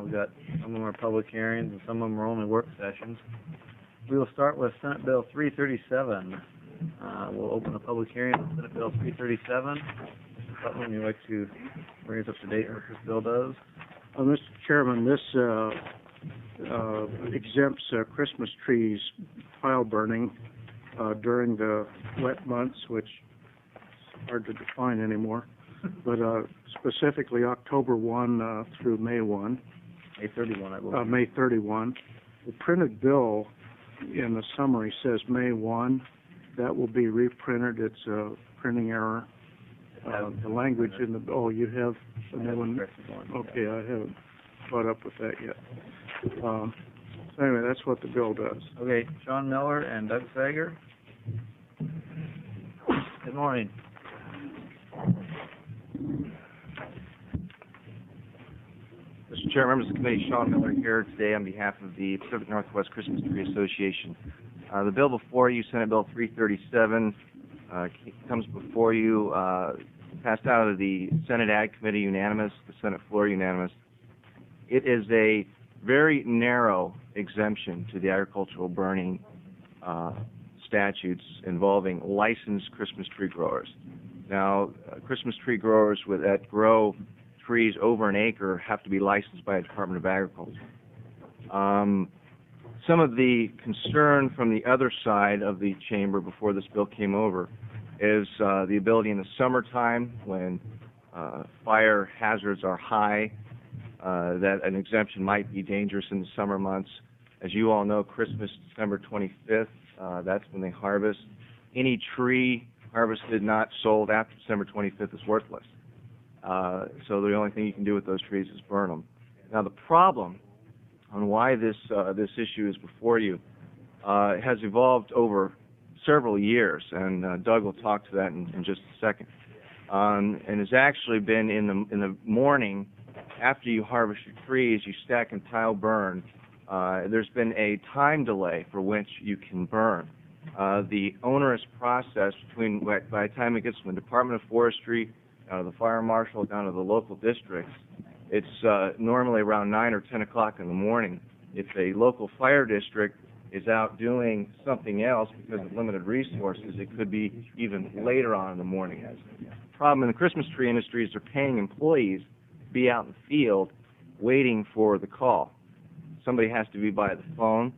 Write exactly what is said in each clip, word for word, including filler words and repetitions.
we've got some of them are public hearings and some of them are only work sessions. We will start with Senate Bill three thirty-seven. Uh, we'll open a public hearing on Senate Bill three thirty-seven. Mister Putnam, you'd like to bring us up to date on what this bill does? Uh, Mister Chairman, this uh, uh, exempts uh, Christmas trees pile burning uh, during the wet months, which is hard to define anymore, but uh, specifically October first uh, through May first. May thirty-first, I believe. Uh, May thirty-first. The printed bill in the summary says May first. That will be reprinted. It's a printing error. Uh, the language in the, oh, you have another one? Okay, I haven't caught up with that yet. Um, so anyway, that's what the bill does. Okay, Sean Miller and Doug Sager. Good morning. Mister Chair, members of the committee, Sean Miller here today on behalf of the Pacific Northwest Christmas Tree Association. Uh, the bill before you, Senate Bill three thirty-seven, uh, comes before you, uh, passed out of the Senate Ag Committee unanimous, the Senate floor unanimous. It is a very narrow exemption to the agricultural burning uh, statutes involving licensed Christmas tree growers. Now, uh, Christmas tree growers with, that grow trees over an acre have to be licensed by the Department of Agriculture. Um, some of the concern from the other side of the chamber before this bill came over is uh, the ability in the summertime when uh, fire hazards are high, uh, that an exemption might be dangerous in the summer months. As you all know, Christmas, December twenty-fifth, uh, that's when they harvest. Any tree harvested not sold after December twenty-fifth is worthless. Uh, so the only thing you can do with those trees is burn them. Now the problem on why this uh, this issue is before you uh, has evolved over several years, and uh, Doug will talk to that in, in just a second. Um, and has actually been in the in the morning after you harvest your trees, you stack and pile burn. Uh, there's been a time delay for which you can burn. Uh, the onerous process between by the time it gets from the Department of Forestry down to the fire marshal down to the local districts, it's uh, normally around nine or ten o'clock in the morning. If a local fire district is out doing something else because of limited resources, it could be even later on in the morning. The problem in the Christmas tree industry is they're paying employees to be out in the field waiting for the call. Somebody has to be by the phone,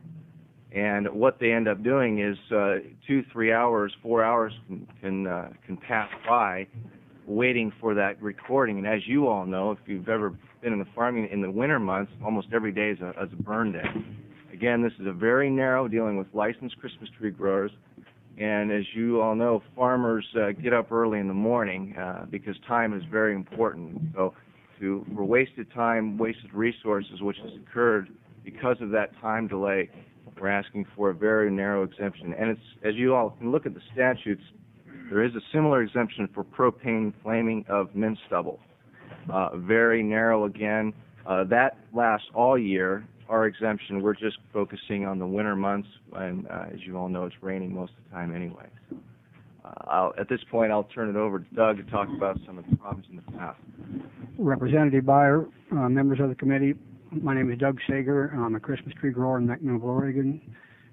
and what they end up doing is uh, two, three hours, four hours can can, uh, can pass by waiting for that recording. And as you all know, if you've ever been in the farming in the winter months, almost every day is a, is a burn day. Again, this is a very narrow dealing with licensed Christmas tree growers. And as you all know, farmers uh, get up early in the morning uh, because time is very important. So to, for wasted time, wasted resources, which has occurred because of that time delay, we're asking for a very narrow exemption. And it's, as you all can look at the statutes, there is a similar exemption for propane flaming of mint stubble. Uh, very narrow again. Uh, that lasts all year. Our exemption, we're just focusing on the winter months, and uh, as you all know, it's raining most of the time anyway. So, uh, I'll, at this point, I'll turn it over to Doug to talk about some of the problems in the past. Representative Byer, uh, members of the committee, my name is Doug Sager. I'm a Christmas tree grower in McMinnville, Oregon,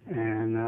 and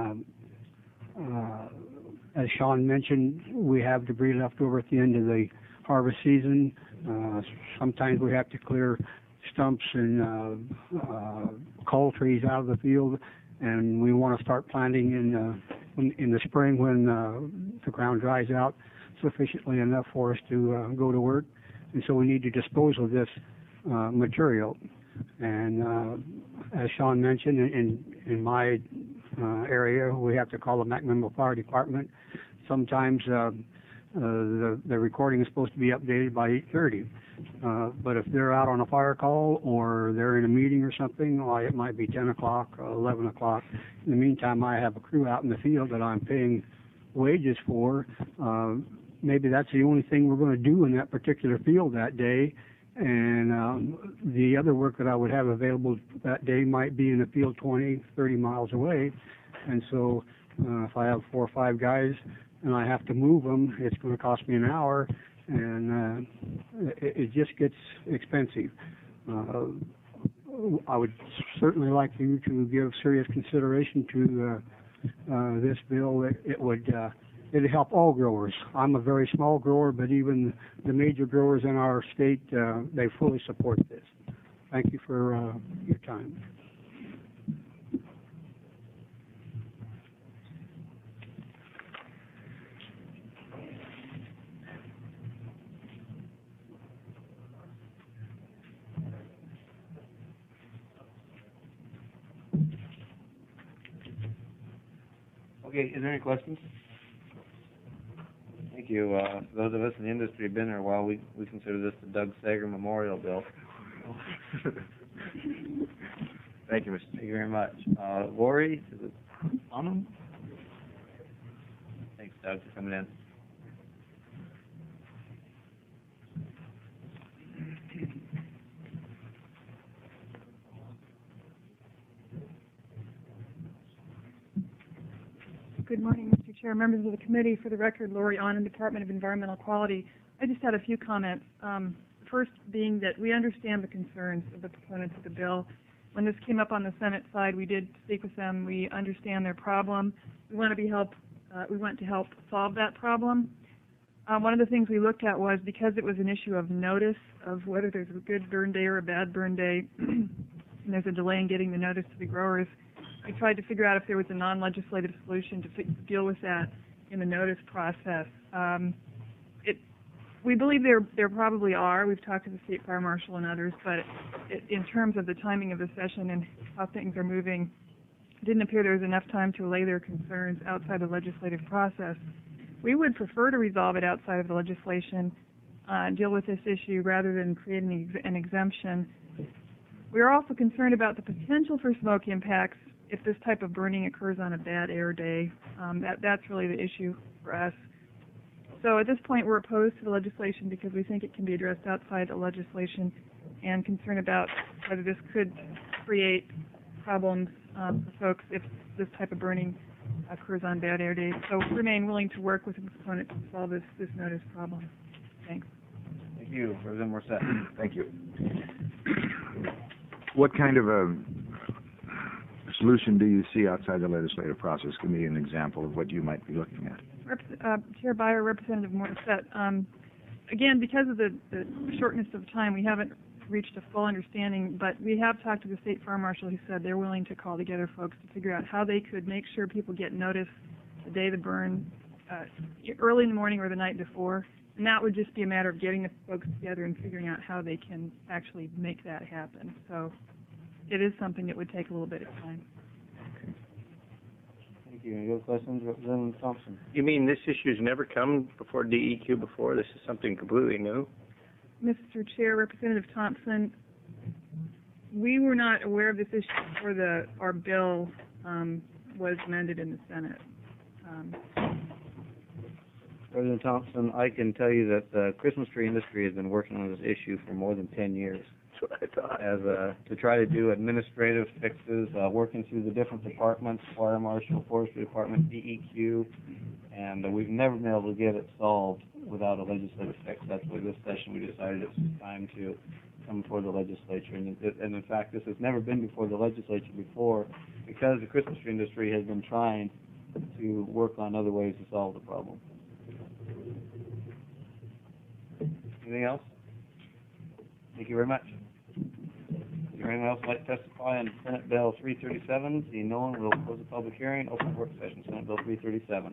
uh, uh, as Sean mentioned, we have debris left over at the end of the harvest season. Uh, sometimes we have to clear stumps and uh, uh, coal trees out of the field, and we want to start planting in, uh, in, in the spring when uh, the ground dries out sufficiently enough for us to uh, go to work. And so we need to dispose of this uh, material. And uh, as Sean mentioned, in, in my uh, area, we have to call the McMinnville Fire Department. Sometimes uh, uh, the, the recording is supposed to be updated by eight thirty. Uh, but if they're out on a fire call or they're in a meeting or something, well, it might be ten o'clock or eleven o'clock. In the meantime, I have a crew out in the field that I'm paying wages for. Uh, maybe that's the only thing we're going to do in that particular field that day. And um, the other work that I would have available that day might be in a field twenty, thirty miles away. And so uh, if I have four or five guys and I have to move them, it's going to cost me an hour, and uh, it, it just gets expensive. Uh, I would certainly like you to give serious consideration to uh, uh, this bill. It, it would uh, it'd help all growers. I'm a very small grower, but even the major growers in our state, uh, they fully support this. Thank you for uh, your time. Okay, is there any questions? Thank you. Uh, for those of us in the industry who've been there a while, we, we consider this the Doug Sager Memorial Bill. Thank you, Mister Thank you very much. Uh, Lori, is it on them? Thanks, Doug, for coming in. Good morning, Mister Chair, members of the committee. For the record, Lori Onan, Department of Environmental Quality. I just had a few comments. Um, first being that we understand the concerns of the proponents of the bill. When this came up on the Senate side, we did speak with them. We understand their problem. We want to be help. Uh, we want to help solve that problem. Uh, one of the things we looked at was because it was an issue of notice of whether there's a good burn day or a bad burn day, and there's a delay in getting the notice to the growers. We tried to figure out if there was a non-legislative solution to fi- deal with that in the notice process. Um, it, we believe there there probably are. We've talked to the state fire marshal and others, but it, in terms of the timing of the session and how things are moving, it didn't appear there was enough time to allay their concerns outside the legislative process. We would prefer to resolve it outside of the legislation, uh, deal with this issue rather than creating an, ex- an exemption. We are also concerned about the potential for smoke impacts if this type of burning occurs on a bad air day. Um, that, that's really the issue for us. So at this point, we're opposed to the legislation because we think it can be addressed outside the legislation, and concerned about whether this could create problems um, for folks if this type of burning occurs on bad air days. So we remain willing to work with the proponent to solve this, this notice problem. Thanks. Thank you. Representative Morissette. Thank you. What kind of a solution do you see outside the legislative process? Give me an example of what you might be looking at. Rep- uh, Chair Byer, Representative Morissette. Um, again, because of the, the shortness of time, we haven't reached a full understanding, but we have talked to the state fire marshal who said they're willing to call together folks to figure out how they could make sure people get notice the day the burn, uh, early in the morning or the night before. And that would just be a matter of getting the folks together and figuring out how they can actually make that happen. So it is something that would take a little bit of time. Thank you. Any other questions? Representative Thompson. You mean this issue's never come before D E Q before? This is something completely new? Mister Chair, Representative Thompson, we were not aware of this issue before the, our bill um, was amended in the Senate. Um, President Thompson, I can tell you that the Christmas tree industry has been working on this issue for more than ten years. That's what I thought. As a, to try to do administrative fixes, uh, working through the different departments, fire marshal, forestry department, D E Q, and uh, we've never been able to get it solved without a legislative fix. That's why this session we decided it was time to come before the legislature. And, it, and in fact, this has never been before the legislature before because the Christmas tree industry has been trying to work on other ways to solve the problem. Anything else? Thank you very much. Is there anyone else like to testify on Senate Bill three thirty-seven? Seeing no one, we'll close the public hearing. Open work session, Senate Bill three thirty-seven.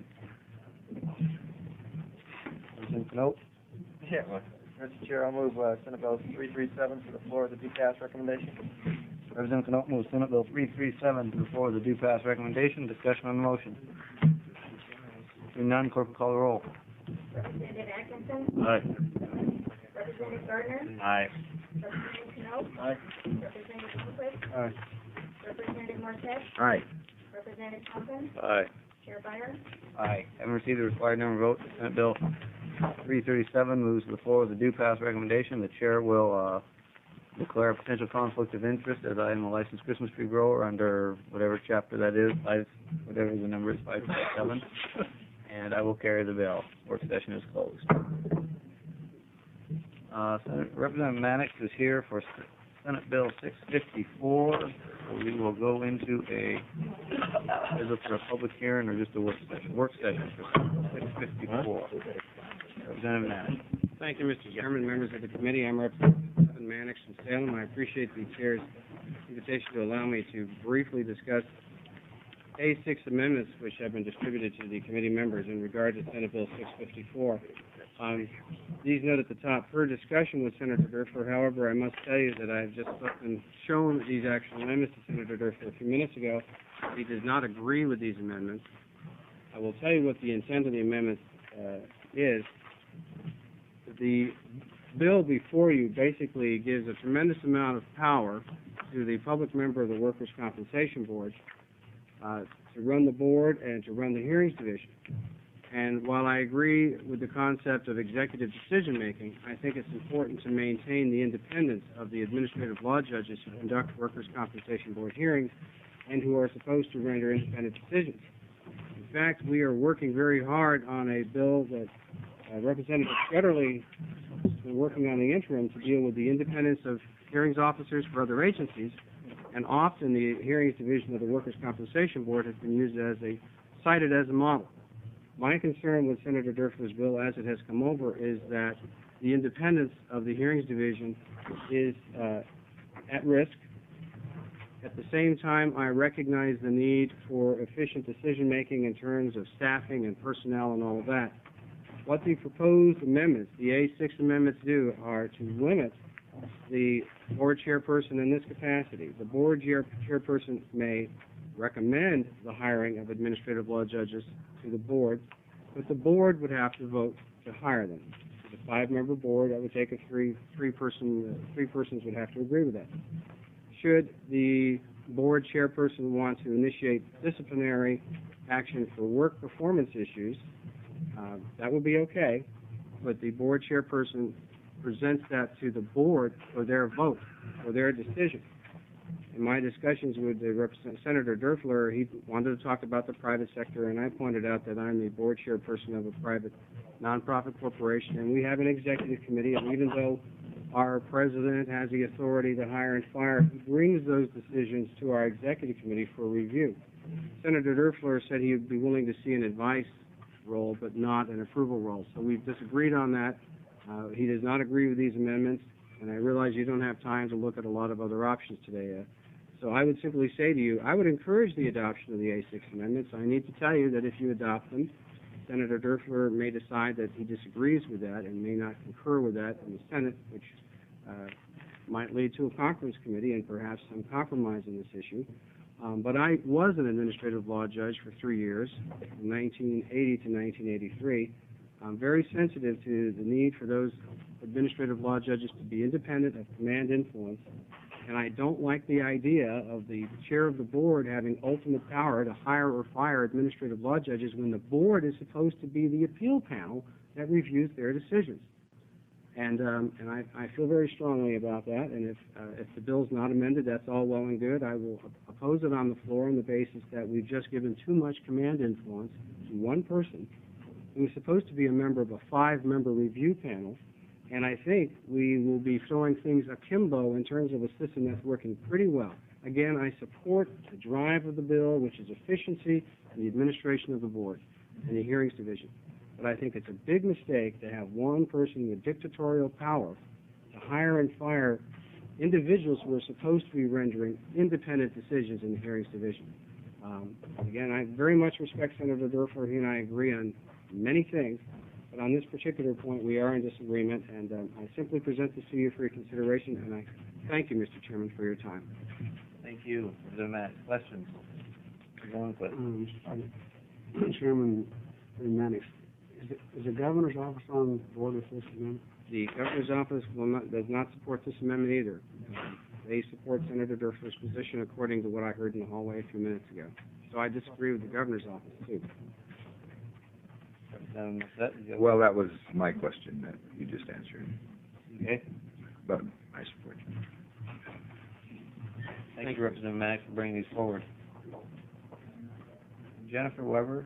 Representative Knope? Yeah, well, Mister Chair, I'll move uh, Senate Bill three thirty-seven to the floor of the due pass recommendation. Representative Knope moves Senate Bill three thirty-seven to the floor of the due pass recommendation. Discussion on the motion. Seeing none, clerk will call the roll. Representative Atkinson? Aye. Representative Gardner? Aye. Representative Knope? Aye. Representative Lopez? Aye. Representative Morissette? Aye. Representative Thompson? Aye. Chair Byer? Aye. Having received the required number of votes, Senate Bill three thirty-seven moves to the floor with the due pass recommendation. The chair will uh, declare a potential conflict of interest as I am a licensed Christmas tree grower under whatever chapter that is, five, whatever the number is, five seven, and I will carry the bill. Work session is closed. Uh, Senator, Representative Mannix is here for Senate Bill six fifty-four. We will go into a, is it for a public hearing or just a work session? Work session for Senate Bill six fifty-four. Representative Natick. Thank you, Mister Chairman, members of the committee. I'm Representative Stephen Mannix from Salem. I appreciate the chair's invitation to allow me to briefly discuss A six amendments which have been distributed to the committee members in regard to Senate Bill six fifty-four. Um, these note at the top, per discussion with Senator Durfler, however, I must tell you that I've just been shown these actual amendments to Senator Durfler a few minutes ago. He does not agree with these amendments. I will tell you what the intent of the amendments uh, is. The bill before you basically gives a tremendous amount of power to the public member of the Workers' Compensation Board uh, to run the board and to run the hearings division. And while I agree with the concept of executive decision-making, I think it's important to maintain the independence of the administrative law judges who conduct Workers' Compensation Board hearings and who are supposed to render independent decisions. In fact, we are working very hard on a bill that uh, Representative Scudderly has been working on the interim to deal with the independence of hearings officers for other agencies, and often the hearings division of the Workers' Compensation Board has been used as a, cited as a model. My concern with Senator Durfler's bill as it has come over is that the independence of the hearings division is uh, at risk. At the same time, I recognize the need for efficient decision-making in terms of staffing and personnel and all of that. What the proposed amendments, the A six amendments do, are to limit the board chairperson in this capacity. The board chair chairperson may recommend the hiring of administrative law judges to the board, but the board would have to vote to hire them. It's a five-member board. That would take a three three person uh, three persons would have to agree with that. Should the board chairperson want to initiate disciplinary action for work performance issues, uh, that would be okay, but the board chairperson presents that to the board for their vote, for their decision. In my discussions with the Representative Senator Durfler, he wanted to talk about the private sector, and I pointed out that I'm the board chairperson of a private nonprofit corporation, and we have an executive committee, and even though our president has the authority to hire and fire, he brings those decisions to our executive committee for review. Senator Durfler said he would be willing to see an advice role, but not an approval role. So we've disagreed on that. Uh, he does not agree with these amendments, and I realize you don't have time to look at a lot of other options today. Uh, So I would simply say to you, I would encourage the adoption of the A six amendments. I need to tell you that if you adopt them, Senator Durfler may decide that he disagrees with that and may not concur with that in the Senate, which uh, might lead to a conference committee and perhaps some compromise in this issue. Um, but I was an administrative law judge for three years, from nineteen eighty to nineteen eighty-three. I'm very sensitive to the need for those administrative law judges to be independent of command influence. And I don't like the idea of the chair of the board having ultimate power to hire or fire administrative law judges when the board is supposed to be the appeal panel that reviews their decisions. And um, and I, I feel very strongly about that. And if uh, if the bill's not amended, that's all well and good. I will oppose it on the floor on the basis that we've just given too much command influence to one person who is supposed to be a member of a five-member review panel. And I think we will be throwing things akimbo in terms of a system that's working pretty well. Again, I support the drive of the bill, which is efficiency and the administration of the board and the hearings division. But I think it's a big mistake to have one person with dictatorial power to hire and fire individuals who are supposed to be rendering independent decisions in the hearings division. Um, again, I very much respect Senator Durfler. He and I agree on many things. But on this particular point, we are in disagreement, and um, I simply present this to you for your consideration, and I thank you, Mister Chairman, for your time. Thank you. Is there any questions? One question. Um, Chairman Mannix, is, it, is the governor's office on board with this amendment? The governor's office will not, does not support this amendment either. Um, they support Senator Durfler's position according to what I heard in the hallway a few minutes ago. So I disagree with the governor's office, too. Um, that, Well, that was my question that you just answered, okay. but I support you. Thank, Thank you, Representative Maddox, for bringing these forward. Jennifer Weber.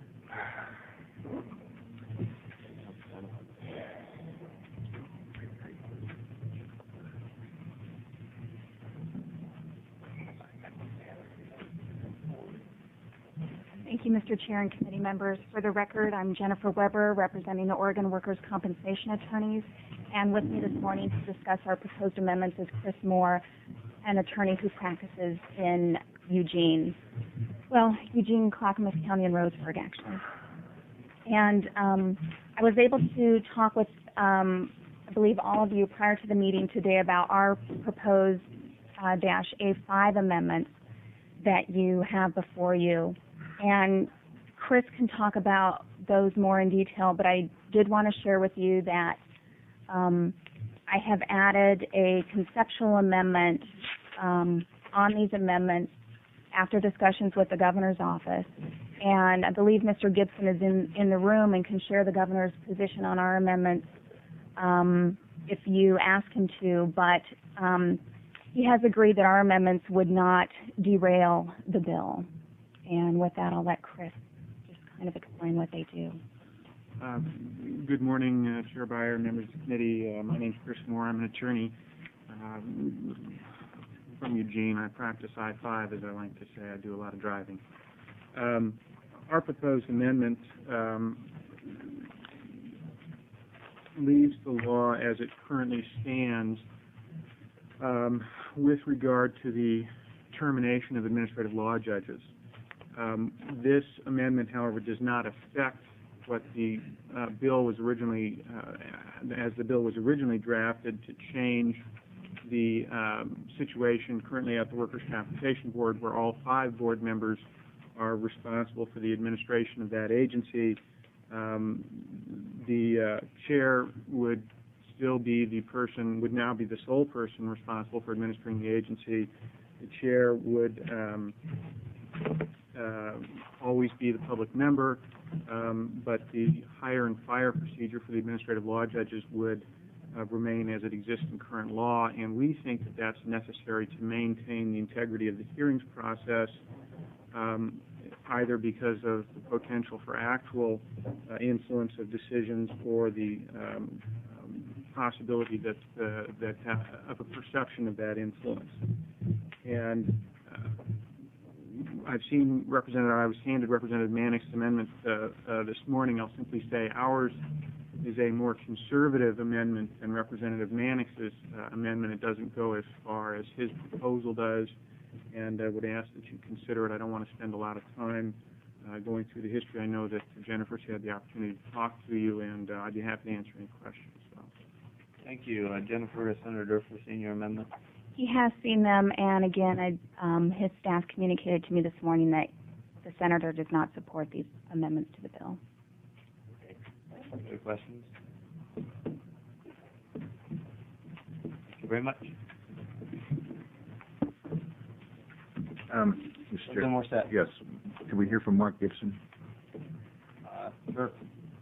Thank you, Mister Chair and committee members. For the record, I'm Jennifer Weber, representing the Oregon Workers' Compensation Attorneys, and with me this morning to discuss our proposed amendments is Chris Moore, an attorney who practices in Eugene. Well, Eugene, Clackamas County, and Roseburg, actually. And um, I was able to talk with, um, I believe, all of you prior to the meeting today about our proposed uh, dash A five amendments that you have before you. And Chris can talk about those more in detail, but I did want to share with you that um, I have added a conceptual amendment um, on these amendments after discussions with the governor's office. And I believe Mister Gibson is in, in the room and can share the governor's position on our amendments um, if you ask him to, but um, he has agreed that our amendments would not derail the bill. And with that, I'll let Chris just kind of explain what they do. Uh, good morning, uh, Chair Byer, members of the committee. Uh, my name is Chris Moore. I'm an attorney uh, from Eugene. I practice I five, as I like to say. I do a lot of driving. Um, our proposed amendment um, leaves the law as it currently stands um, with regard to the termination of administrative law judges. Um, this amendment, however, does not affect what the uh, bill was originally, uh, as the bill was originally drafted, to change the um, situation currently at the Workers' Compensation Board, where all five board members are responsible for the administration of that agency. Um, the uh, chair would still be the person, would now be the sole person responsible for administering the agency. The chair would um, uh, always be the public member, um, but the hire and fire procedure for the administrative law judges would uh, remain as it exists in current law, and we think that that's necessary to maintain the integrity of the hearings process, um, either because of the potential for actual uh, influence of decisions or the um, um, possibility that, uh, that uh, of a perception of that influence. And uh, I've seen Representative, I was handed Representative Manick's amendment uh, uh, this morning. I'll simply say ours is a more conservative amendment than Representative Manick's uh, amendment. It doesn't go as far as his proposal does, and I would ask that you consider it. I don't want to spend a lot of time uh, going through the history. I know that Jennifer's had the opportunity to talk to you, and uh, I'd be happy to answer any questions. So. Thank you. Uh, Jennifer, has Senator Durfee seen your amendment? He has seen them, and again, I, um, his staff communicated to me this morning that the senator does not support these amendments to the bill. Okay. Any questions? Thank you very much. Um, Mister Chair. One more set. Yes. Can we hear from Mark Gibson? Uh, sure.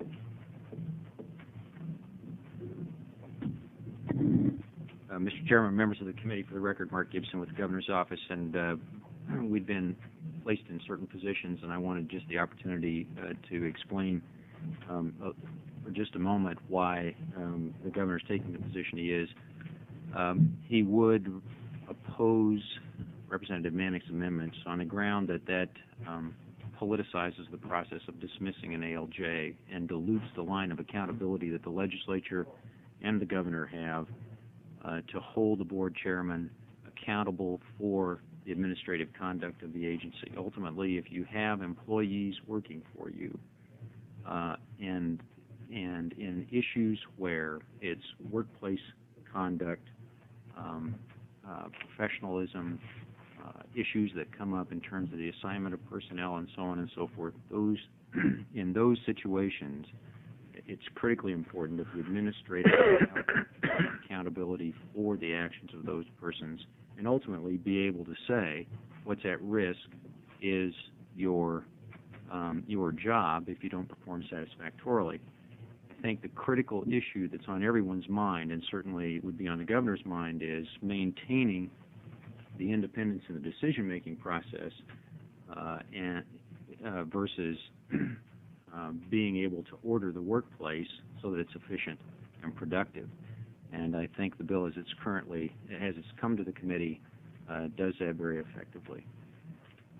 Uh, Mister Chairman, members of the committee, for the record, Mark Gibson with the Governor's Office, and uh, we've been placed in certain positions, and I wanted just the opportunity uh, to explain um, uh, for just a moment why um, the Governor's taking the position he is. Um, he would oppose Representative Manick's amendments on the ground that that um, politicizes the process of dismissing an A L J and dilutes the line of accountability that the legislature and the Governor have Uh, to hold the board chairman accountable for the administrative conduct of the agency. Ultimately, if you have employees working for you, uh, and and in issues where it's workplace conduct, um, uh, professionalism, uh, issues that come up in terms of the assignment of personnel and so on and so forth, those in those situations, it's critically important that the administrator have accountability for the actions of those persons and ultimately be able to say what's at risk is your um, your job if you don't perform satisfactorily. I think the critical issue that's on everyone's mind, and certainly would be on the Governor's mind, is maintaining the independence in the decision-making process uh, and uh, versus Um, being able to order the workplace so that it's efficient and productive. And I think the bill as it's currently, as it's come to the committee, uh, does that very effectively.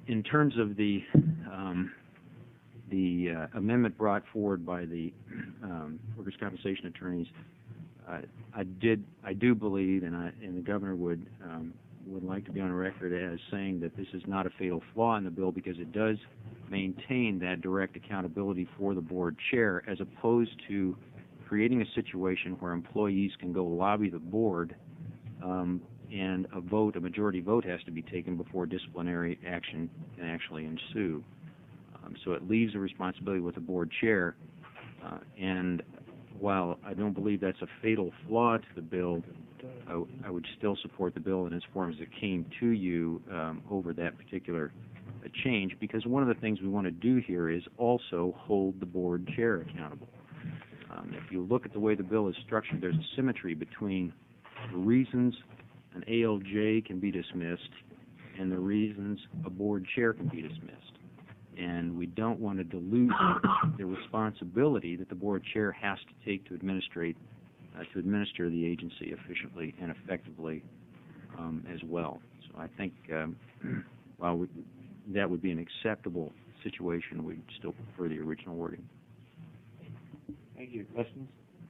in terms of the um, the uh, amendment brought forward by the um, workers' compensation attorneys, uh, I did I do believe, and I and the governor would um, would like to be on record as saying that this is not a fatal flaw in the bill because it does maintain that direct accountability for the board chair, as opposed to creating a situation where employees can go lobby the board um, and a vote, a majority vote has to be taken before disciplinary action can actually ensue. Um, so it leaves the responsibility with the board chair, uh, and while I don't believe that's a fatal flaw to the bill, I, w- I would still support the bill in its form as it came to you um, over that particular uh, change, because one of the things we want to do here is also hold the board chair accountable. Um, if you look at the way the bill is structured, there's a symmetry between the reasons an A L J can be dismissed and the reasons a board chair can be dismissed. And we don't want to dilute the responsibility that the board chair has to take to administrate, uh, to administer the agency efficiently and effectively um, as well. So I think um, while we, that would be an acceptable situation, we'd still prefer the original wording. Thank you. Questions?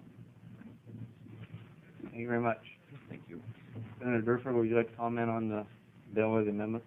Thank you very much. Thank you. Senator Durford, would you like to comment on the bill or the amendment?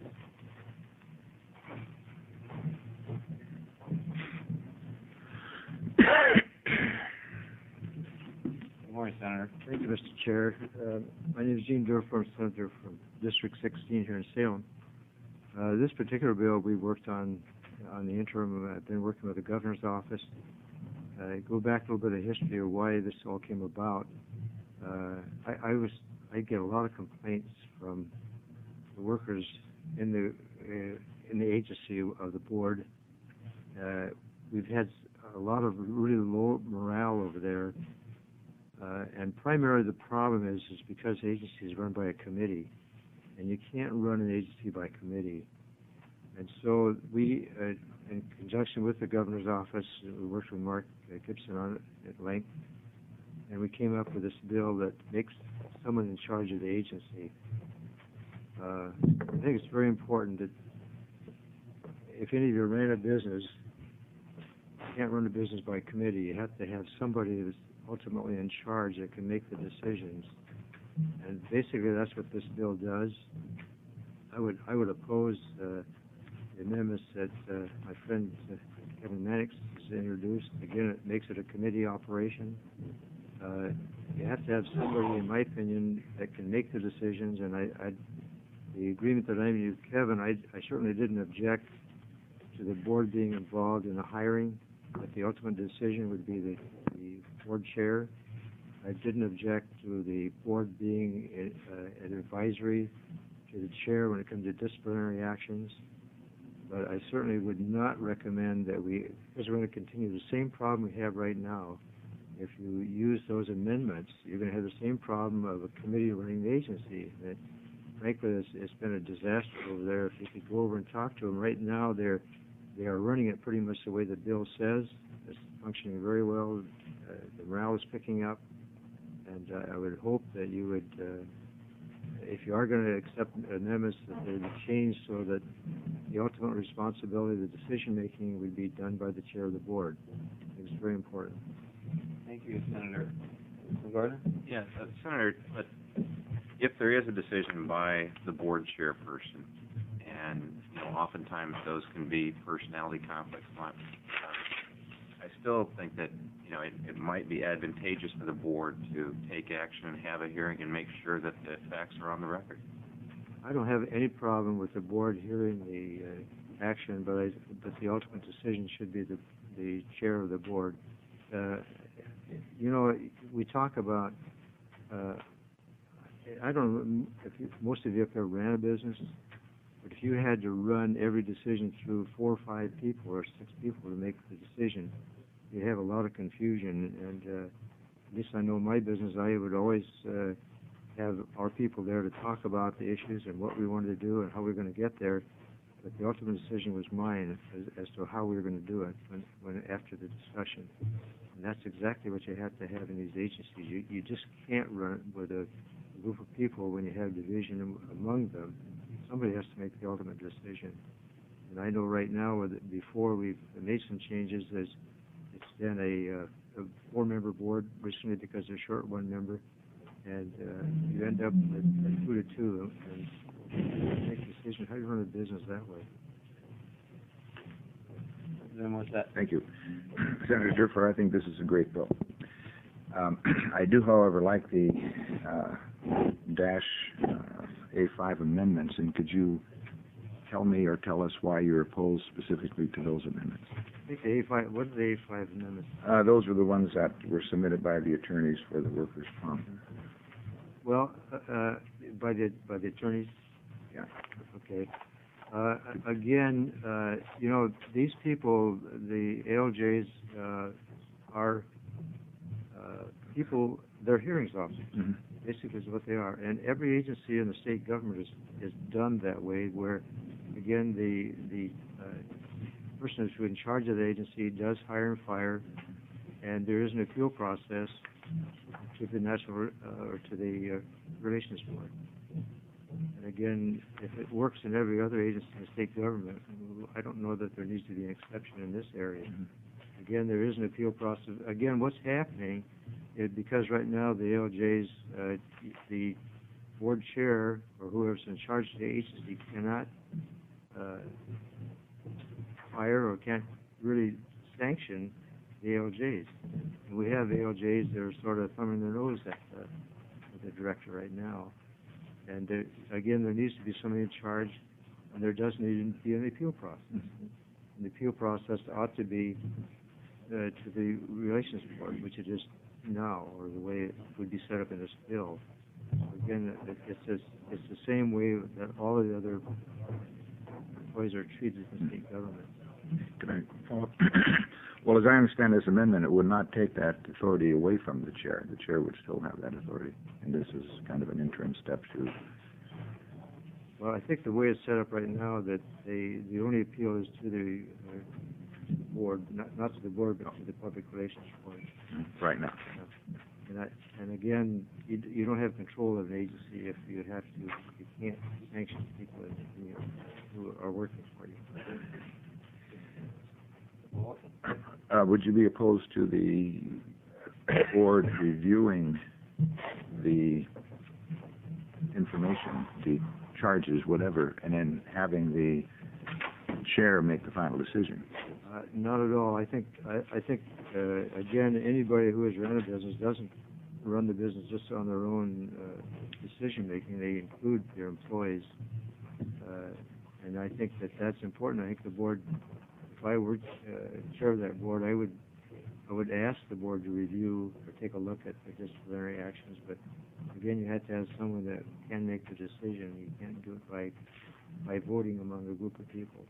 Good morning, Senator. Thank you, Mister Chair. Uh, my name is Gene Durford, Senator from District sixteen here in Salem. Uh, this particular bill we worked on on the interim. I've been working with the governor's office. Uh, go back a little bit of history of why this all came about. Uh, I, I was I get a lot of complaints from the workers in the uh, in the agency of the board. Uh, we've had a lot of really low morale over there, uh, and primarily the problem is is because the agency is run by a committee, and you can't run an agency by committee. And so we, uh, in conjunction with the governor's office, we worked with Mark uh, Gibson on it at length, and we came up with this bill that makes someone in charge of the agency. Uh, I think it's very important that if any of you ran a business, you can't run a business by committee. You have to have somebody that's ultimately in charge that can make the decisions. And basically, that's what this bill does. I would I would oppose uh, the amendments that uh, my friend uh, Kevin Mannix has introduced. Again, it makes it a committee operation. Uh, you have to have somebody, in my opinion, that can make the decisions. And I, I the agreement that I made with Kevin, I, I certainly didn't object to the board being involved in the hiring, but the ultimate decision would be the, the board chair. I didn't object to the board being uh, an advisory to the chair when it comes to disciplinary actions, but I certainly would not recommend that we, because we're going to continue the same problem we have right now. If you use those amendments, you're going to have the same problem of a committee running the agency. That, frankly, it's, it's been a disaster over there. If you could go over and talk to them right now, they're they are running it pretty much the way the bill says. It's functioning very well. Uh, the morale is picking up, and uh, I would hope that you would, uh, if you are going to accept amendments, that they would change so that the ultimate responsibility of the decision making would be done by the chair of the board. It's very important. Thank you, Senator. Mister Gardner? Yes, uh, Senator, but if there is a decision by the board chairperson, and you know, oftentimes those can be personality conflicts, uh, I still think that you know it, it might be advantageous for the board to take action and have a hearing and make sure that the facts are on the record. I don't have any problem with the board hearing the uh, action, but I, but the ultimate decision should be the the chair of the board. Uh, you know, we talk about. Uh, I don't know if you, most of you up there ran a business, but if you had to run every decision through four or five people or six people to make the decision, you'd have a lot of confusion. And uh, at least I know my business, I would always uh, have our people there to talk about the issues and what we wanted to do and how we we're going to get there. But the ultimate decision was mine as, as to how we were going to do it when, when after the discussion. And that's exactly what you have to have in these agencies. You, you just can't run with a group of people when you have division among them. Somebody has to make the ultimate decision. And I know right now that before we've made some changes, there's, it's been a, uh, a four-member board recently because they're short one member, and uh, you end up with a two to two, and make a decision how you run a business that way. Then what's that? Thank you. Senator Dürfer, I think this is a great bill. Um, I do, however, like the uh, dash uh, A five amendments, and could you tell me or tell us why you're opposed specifically to those amendments? I think the A five, what are the A five amendments? Uh, those were the ones that were submitted by the attorneys for the workers' comp. Well, uh, uh, by the, by the attorneys? Yeah. Okay. Uh, again, uh, you know, these people, the A L Js, uh, are, uh, people, they're hearings officers. Mm-hmm. Basically is what they are. And every agency in the state government is, is done that way, where, again, the, the, uh, person who's in charge of the agency does hire and fire, and there is an appeal process to the national, uh, or to the, uh, Relations Board. And again, if it works in every other agency in the state government, I don't know that there needs to be an exception in this area. Mm-hmm. Again, there is an appeal process. Again, what's happening is because right now the A L Js, uh, the board chair or whoever's in charge of the agency cannot uh, fire or can't really sanction the A L Js. And we have A L Js that are sort of thumbing their nose at the, at the director right now. And there, again, there needs to be somebody in charge, and there does need to be an appeal process. And the appeal process ought to be uh, to the Relations Board, which it is now, or the way it would be set up in this bill. Again, it, it's, just, it's the same way that all of the other employees are treated in the state government. Can I follow up? Well, as I understand this amendment, it would not take that authority away from the chair. The chair would still have that authority, and this is kind of an interim step to. Well, I think the way it's set up right now, that they, the only appeal is to the uh, board, not, not to the board, but to the Public Relations Board. Right now. And, I, and again, you, you don't have control of an agency if you have to. You can't sanction people in, you know, who are working for you. Uh, would you be opposed to the board reviewing the information, the charges, whatever, and then having the chair make the final decision? Uh, not at all. I think, I, I think, uh, again, anybody who has run a business doesn't run the business just on their own uh, decision making. They include their employees, uh, and I think that that's important. I think the board. If I were uh, chair of that board, I would I would ask the board to review or take a look at the disciplinary actions. But again, you have to have someone that can make the decision. You can't do it by by voting among a group of people.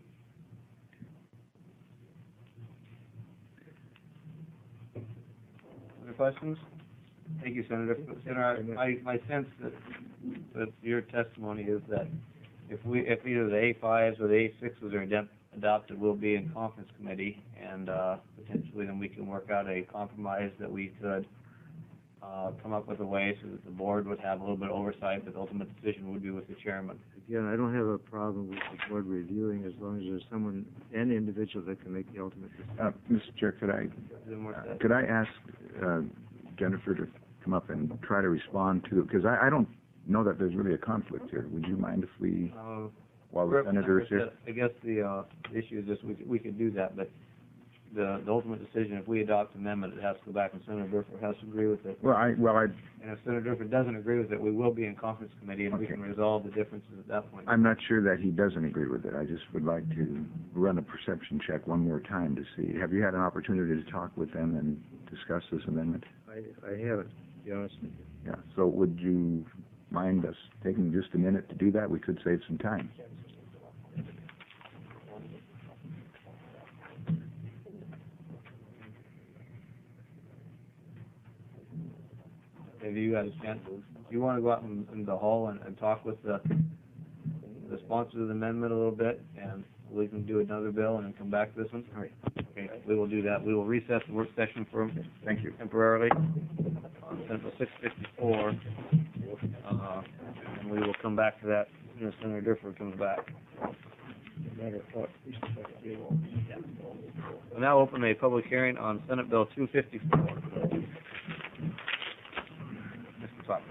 Other questions? Thank you, Senator. Senator, my my sense that that your testimony is that if we if either the A fives or the A sixes are adopted. adopted will be in conference committee, and uh, potentially then we can work out a compromise that we could uh, come up with a way so that the board would have a little bit of oversight, but the ultimate decision would be with the chairman. Again, I don't have a problem with the board reviewing as long as there's someone, an individual that can make the ultimate decision. Uh, Mister Chair, could I uh, could I ask uh, Jennifer to come up and try to respond to, because I, I don't know that there's really a conflict here. Would you mind if we? Uh, While the senator is here? I guess the uh, issue is just we could, we could do that, but the, the ultimate decision, if we adopt an amendment, it has to go back and Senator Dürfer has to agree with it. Well, I, well, I... And if Senator Dürfer doesn't agree with it, we will be in conference committee and okay. we can resolve the differences at that point. I'm not sure that he doesn't agree with it. I just would like to run a perception check one more time to see. Have you had an opportunity to talk with them and discuss this amendment? I, I haven't, to be honest with you. Yeah, so would you mind us taking just a minute to do that? We could save some time. Have you had a chance? Do you want to go out in, in the hall and, and talk with the the sponsor of the amendment a little bit, and we can do another bill and then come back to this one? All right. Okay, we will do that. We will recess the work session for Thank you. temporarily until six fifty-four, uh, and we will come back to that as soon as Senator Dürfer comes back. matter what, we still have to deal with. We'll now open a public hearing on Senate Bill two fifty-four. Mister Clark.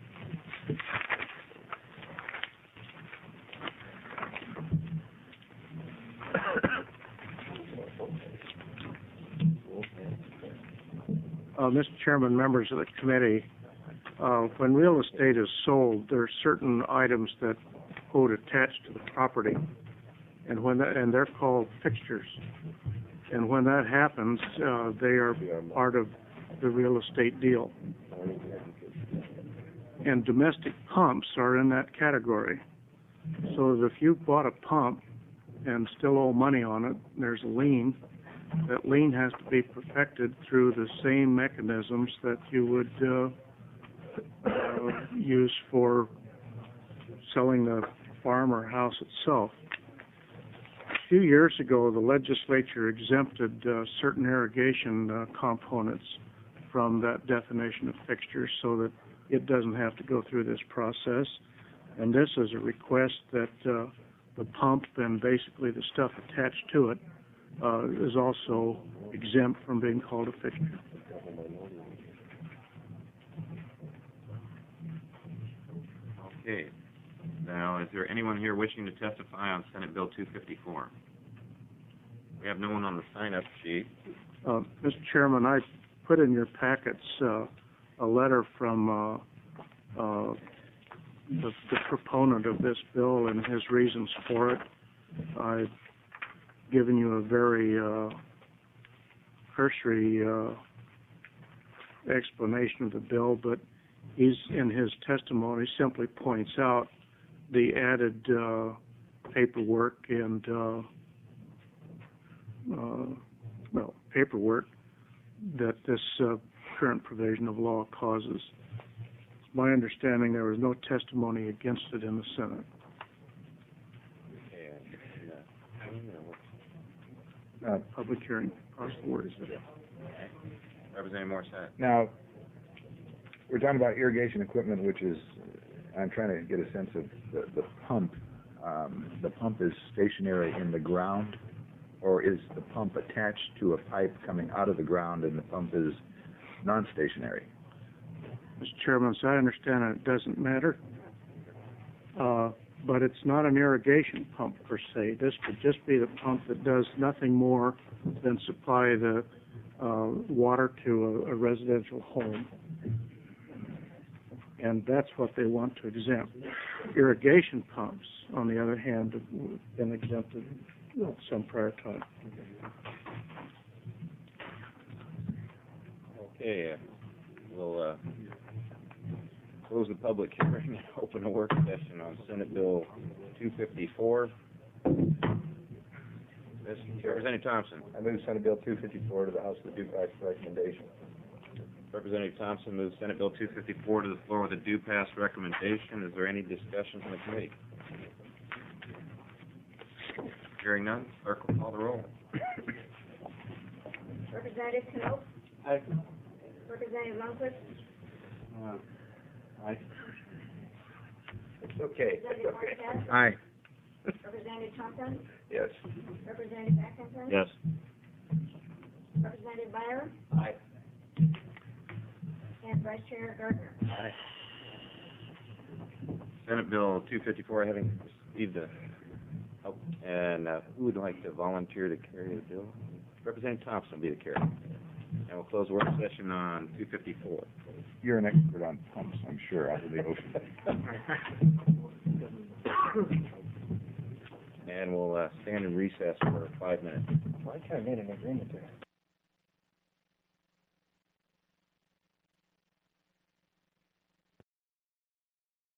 Uh, Mister Chairman, members of the committee, uh, when real estate is sold, there are certain items that quote attached to the property, and when that, and they're called fixtures. And when that happens, uh, they are part of the real estate deal. And domestic pumps are in that category. So that if you bought a pump and still owe money on it, there's a lien. That lien has to be perfected through the same mechanisms that you would uh, uh, use for selling the farm or house itself. A few years ago, the legislature exempted uh, certain irrigation uh, components from that definition of fixtures so that it doesn't have to go through this process. And this is a request that uh, the pump and basically the stuff attached to it uh, is also exempt from being called a fixture. Okay. Now, is there anyone here wishing to testify on Senate Bill two fifty-four? We have no one on the sign-up sheet. Uh, Mister Chairman, I put in your packets uh, a letter from uh, uh, the, the proponent of this bill and his reasons for it. I've given you a very uh, cursory uh, explanation of the bill, but he's in his testimony simply points out the added uh, paperwork and uh, uh, well, paperwork that this uh, current provision of law causes. It's my understanding there was no testimony against it in the Senate. Uh, public hearing, across the board. Representative Morissette. Now, we're talking about irrigation equipment, which is, I'm trying to get a sense of the, the pump. Um, the pump is stationary in the ground, or is the pump attached to a pipe coming out of the ground and the pump is non-stationary? Mister Chairman, as I understand it, it doesn't matter. Uh, but it's not an irrigation pump per se. This could just be the pump that does nothing more than supply the uh, water to a, a residential home. And that's what they want to exempt. Irrigation pumps, on the other hand, have been exempted at some prior time. Okay, uh, we'll uh, close the public hearing and open a work session on Senate Bill two fifty-four. Representative Thompson. I move Senate Bill two fifty-four to the House with a due pass recommendation. Representative Thompson moves Senate Bill two fifty-four to the floor with a due pass recommendation. Is there any discussion from the committee? Hearing none, clerk will call the roll. Representative Knopp? Aye. Representative Lundquist? Uh, aye. It's okay. Representative Marquez? Aye. Representative Thompson? Yes. Representative Atkinson? Yes. Representative Byer? Aye. And Vice Chair Gardner? Aye. Senate Bill two fifty-four having received the help, and uh, who would like to volunteer to carry the bill? Representative Thompson will be the carrier. And we'll close the work session on two fifty-four. You're an expert on pumps, I'm sure, out of the ocean. And we'll uh, stand in recess for five minutes. Well, I kind of made an agreement there.